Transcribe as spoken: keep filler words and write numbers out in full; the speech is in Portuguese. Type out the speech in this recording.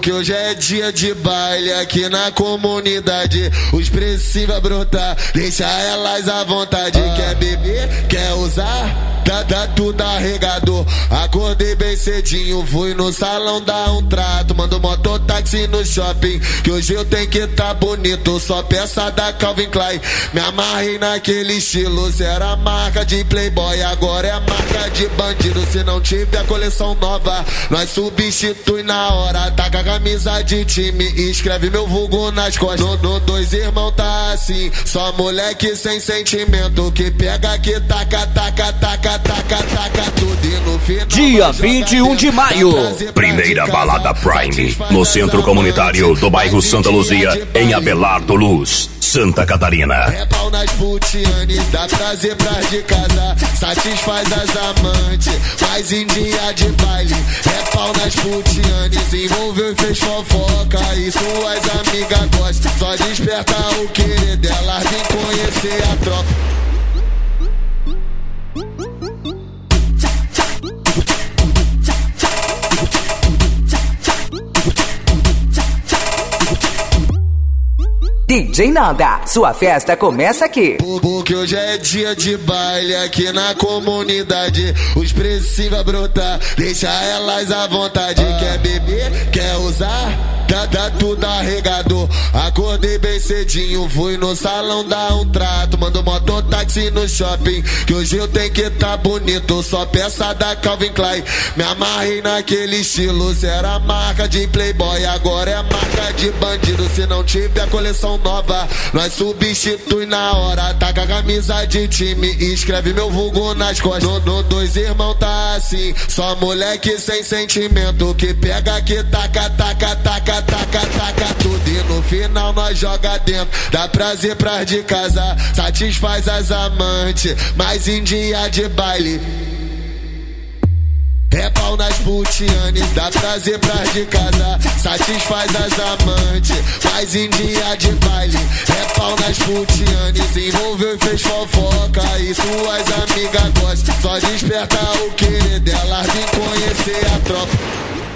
Porque hoje é dia de baile aqui na comunidade. Os preços vai brotar, deixa elas à vontade. Quer beber, quer usar, tá, tá tudo arregado. Acordei bem cedinho, fui no salão dar um trato. Mando mototáxi no shopping, que hoje eu tenho que tá bonito. Só peça da Calvin Klein, me amarrei naquele estilo. Se era marca de playboy, agora é marca de bandido. Se não tiver coleção nova, nós substitui na hora. Taca a camisa de time e escreve meu vulgo nas costas. No, no dois irmão tá assim, só moleque sem sentimento. Que pega, que taca, taca, taca, taca, taca tudo e no final. Dia vinte e um de maio, primeira balada Prime, no Centro Comunitário do bairro Santa Luzia, em Abelardo Luz, Santa Catarina. É pau nas putianes, dá prazer pras de casa, satisfaz as amantes, mas em dia de baile. É pau nas putianes, envolveu e fez fofoca, e suas amigas gostam. Só desperta o querer delas, vem conhecer a tropa. D J Nanda, sua festa começa aqui. Porque hoje é dia de baile aqui na comunidade. Os preços vai brotar, deixa elas à vontade. Quer beber, quer usar, tá, tá tudo arregado. Acordei bem cedinho, fui no salão dar um trato. Mando mototáxi no shopping, que hoje eu tenho que tá bonito. Só peça da Calvin Klein, me amarrei naquele estilo. Se era marca de playboy, agora é marca de bandido. Se não tiver coleção nova, nós substitui na hora. Taca a camisa de time e escreve meu vulgo nas costas. No, no dois irmão tá assim, só moleque sem sentimento. Que pega, que taca, taca, taca, taca, taca tudo e no final nós joga dentro. Dá prazer pras de casa, satisfaz as amantes, mas em dia de baile. É pau nas putianes, dá prazer pras de casa, satisfaz as amantes, mas em dia de baile. É pau nas putianes, envolveu e fez fofoca, e suas amigas gostam. Só desperta o querer delas, vem conhecer a tropa.